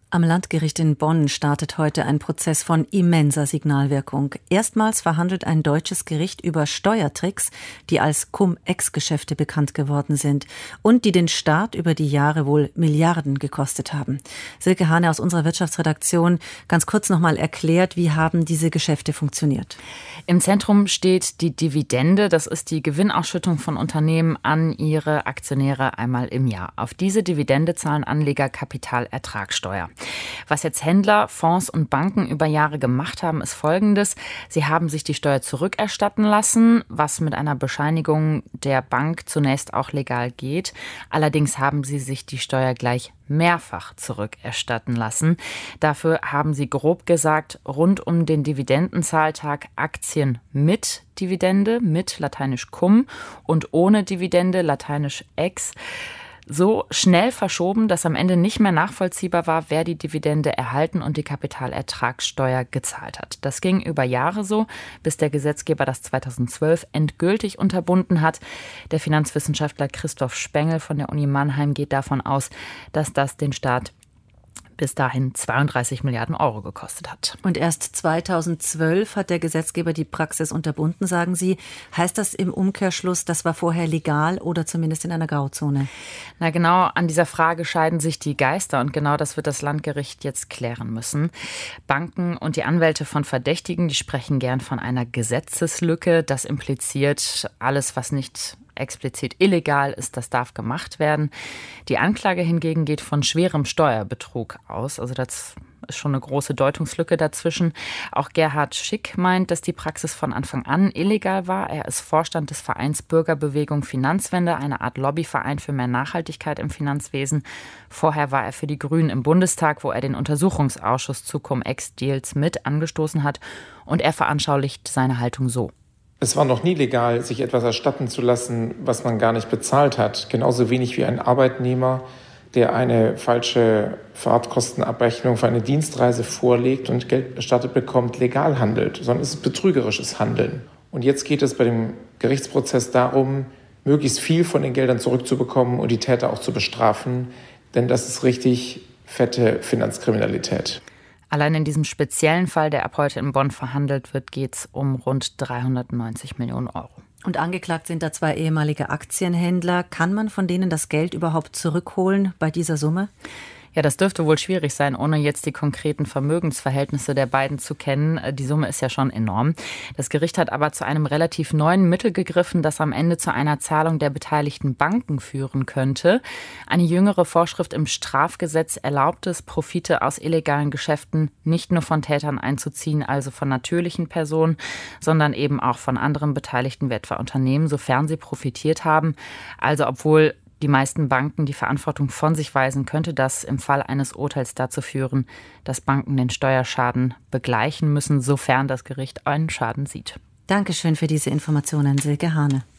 Am Landgericht in Bonn startet heute ein Prozess von immenser Signalwirkung. Erstmals verhandelt ein deutsches Gericht über Steuertricks, die als Cum-Ex-Geschäfte bekannt geworden sind und die den Staat über die Jahre wohl Milliarden gekostet haben. Silke Hane aus unserer Wirtschaftsredaktion, ganz kurz nochmal erklärt, wie haben diese Geschäfte funktioniert? Im Zentrum steht die Dividende. Das ist die Gewinnausschüttung von Unternehmen an ihre Aktionäre einmal im Jahr. Auf diese Dividende zahlen Anleger Kapitalertragssteuer. Was jetzt Händler, Fonds und Banken über Jahre gemacht haben, ist Folgendes. Sie haben sich die Steuer zurückerstatten lassen, was mit einer Bescheinigung der Bank zunächst auch legal geht. Allerdings haben sie sich die Steuer gleich mehrfach zurückerstatten lassen. Dafür haben sie grob gesagt rund um den Dividendenzahltag Aktien mit Dividende, mit lateinisch cum, und ohne Dividende, lateinisch ex, so schnell verschoben, dass am Ende nicht mehr nachvollziehbar war, wer die Dividende erhalten und die Kapitalertragssteuer gezahlt hat. Das ging über Jahre so, bis der Gesetzgeber das 2012 endgültig unterbunden hat. Der Finanzwissenschaftler Christoph Spengel von der Uni Mannheim geht davon aus, dass das den Staat bis dahin 32 Milliarden Euro gekostet hat. Und erst 2012 hat der Gesetzgeber die Praxis unterbunden, sagen Sie. Heißt das im Umkehrschluss, das war vorher legal oder zumindest in einer Grauzone? Na genau, an dieser Frage scheiden sich die Geister und genau das wird das Landgericht jetzt klären müssen. Banken und die Anwälte von Verdächtigen, die sprechen gern von einer Gesetzeslücke. Das impliziert, alles, was nicht explizit illegal ist, das darf gemacht werden. Die Anklage hingegen geht von schwerem Steuerbetrug aus. Also das ist schon eine große Deutungslücke dazwischen. Auch Gerhard Schick meint, dass die Praxis von Anfang an illegal war. Er ist Vorstand des Vereins Bürgerbewegung Finanzwende, eine Art Lobbyverein für mehr Nachhaltigkeit im Finanzwesen. Vorher war er für die Grünen im Bundestag, wo er den Untersuchungsausschuss zu Cum-Ex-Deals mit angestoßen hat. Und er veranschaulicht seine Haltung so. Es war noch nie legal, sich etwas erstatten zu lassen, was man gar nicht bezahlt hat. Genauso wenig wie ein Arbeitnehmer, der eine falsche Fahrtkostenabrechnung für eine Dienstreise vorlegt und Geld erstattet bekommt, legal handelt, sondern es ist betrügerisches Handeln. Und jetzt geht es bei dem Gerichtsprozess darum, möglichst viel von den Geldern zurückzubekommen und die Täter auch zu bestrafen, denn das ist richtig fette Finanzkriminalität. Allein in diesem speziellen Fall, der ab heute in Bonn verhandelt wird, geht es um rund 390 Millionen Euro. Und angeklagt sind da 2 ehemalige Aktienhändler. Kann man von denen das Geld überhaupt zurückholen bei dieser Summe? Ja, das dürfte wohl schwierig sein, ohne jetzt die konkreten Vermögensverhältnisse der beiden zu kennen. Die Summe ist ja schon enorm. Das Gericht hat aber zu einem relativ neuen Mittel gegriffen, das am Ende zu einer Zahlung der beteiligten Banken führen könnte. Eine jüngere Vorschrift im Strafgesetz erlaubt es, Profite aus illegalen Geschäften nicht nur von Tätern einzuziehen, also von natürlichen Personen, sondern eben auch von anderen Beteiligten, wie etwa Unternehmen, sofern sie profitiert haben. Also obwohl die meisten Banken die Verantwortung von sich weisen, könnte das im Fall eines Urteils dazu führen, dass Banken den Steuerschaden begleichen müssen, sofern das Gericht einen Schaden sieht. Dankeschön für diese Informationen, Silke Hane.